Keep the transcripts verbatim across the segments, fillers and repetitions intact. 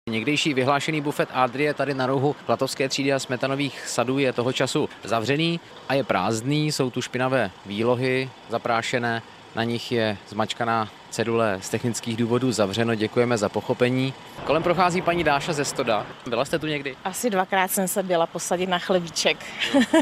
Někdejší vyhlášený bufet Adrie tady na rohu Klatovské třídy a Smetanových sadů je toho času zavřený a je prázdný, jsou tu špinavé výlohy zaprášené, na nich je zmačkaná cedule z technických důvodů zavřeno, děkujeme za pochopení. Kolem prochází paní Dáša ze Stoda. Byla jste tu někdy? Asi dvakrát jsem se byla posadit na chlebíček. No, no.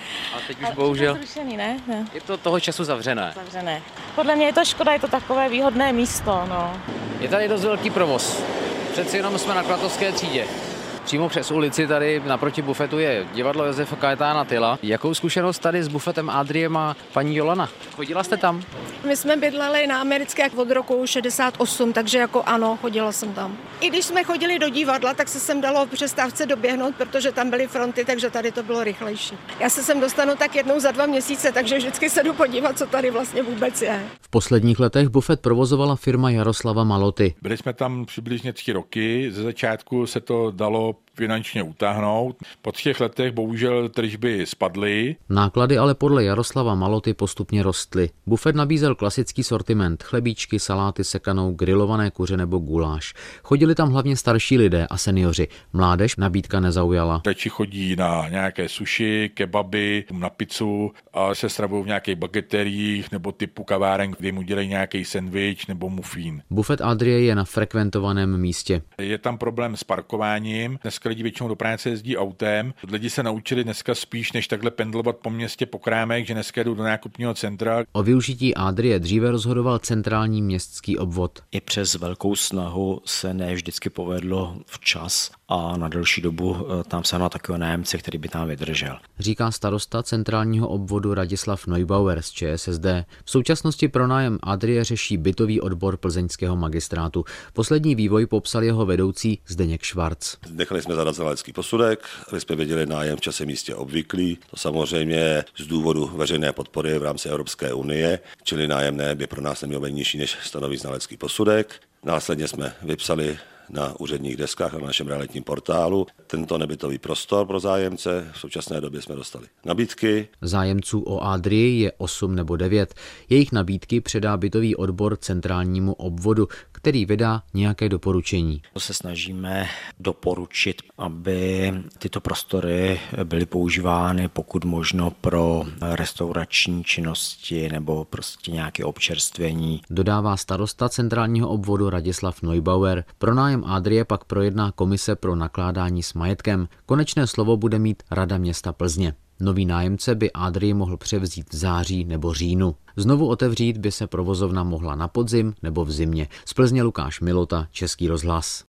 A teď už a bohužel... Je to zrušený, ne? ne? Je to toho času zavřené. Zavřené. Podle mě je to škoda, je to takové výhodné místo, no. Je tady dost velký provoz. Přeci jenom jsme na Klatovské třídě. Přímo přes ulici tady naproti bufetu je divadlo Josefa Kajetána Tyla. Jakou zkušenost tady s bufetem Adrie má paní Jolana? Chodila jste tam? My jsme bydleli na Americké od roku šedesát osm, takže jako ano, chodila jsem tam. I když jsme chodili do divadla, tak se sem dalo v přestávce doběhnout, protože tam byly fronty, takže tady to bylo rychlejší. Já se sem dostanu tak jednou za dva měsíce, takže vždycky se jdu podívat, co tady vlastně vůbec je. V posledních letech bufet provozovala firma Jaroslava Maloty. Byli jsme tam přibližně tři roky, ze začátku se to dalo finančně utáhnout. Po třech letech bohužel tržby spadly. Náklady ale podle Jaroslava Maloty postupně rostly. Bufet nabízel klasický sortiment, chlebíčky, saláty, sekanou, grilované kuře nebo guláš. Chodili tam hlavně starší lidé a seniori. Mládež nabídka nezaujala. Radši chodí na nějaké sushi, kebaby, na pizzu a se stravují v nějakých bageteriích nebo typu kaváren, kdy mu dělají nějaký sendvič nebo mufín. Bufet Adrie je na frekventovaném místě. Je tam problém s parkováním. Dneska lidi většinou do práce jezdí autem. Lidi se naučili dneska spíš než takhle pendlovat po městě po krámech, že dneska jdou do nákupního centra. O využití Adrie dříve rozhodoval centrální městský obvod. I přes velkou snahu se ne vždycky povedlo včas a na delší dobu tam se na takového nájemce, který by tam vydržel. Říká starosta centrálního obvodu Radislav Neubauer z ČSSD. V současnosti pronájem Adrie řeší bytový odbor plzeňského magistrátu. Poslední vývoj popsal jeho vedoucí Zdeněk Švarc. Nechali jsme zadat znalecký posudek, aby jsme věděli nájem v čase místě obvyklý. To samozřejmě z důvodu veřejné podpory v rámci Evropské unie, čili nájemné by pro nás nemělo být nižší, než stanoví znalecký posudek. Následně jsme vypsali na úředních deskách na našem realitním portálu tento nebytový prostor pro zájemce. V současné době jsme dostali nabídky. Zájemců o Adrii je osm nebo devět. Jejich nabídky předá bytový odbor centrálnímu obvodu, který vydá nějaké doporučení. Se snažíme doporučit, aby tyto prostory byly používány pokud možno pro restaurační činnosti nebo prostě nějaké občerstvení. Dodává starosta centrálního obvodu Radislav Neubauer. Pronájem Adrie pak projedná komise pro nakládání s majetkem. Konečné slovo bude mít Rada města Plzně. Nový nájemce by Adrii mohl převzít v září nebo říjnu. Znovu otevřít by se provozovna mohla na podzim nebo v zimě. Z Plzně Lukáš Milota, Český rozhlas.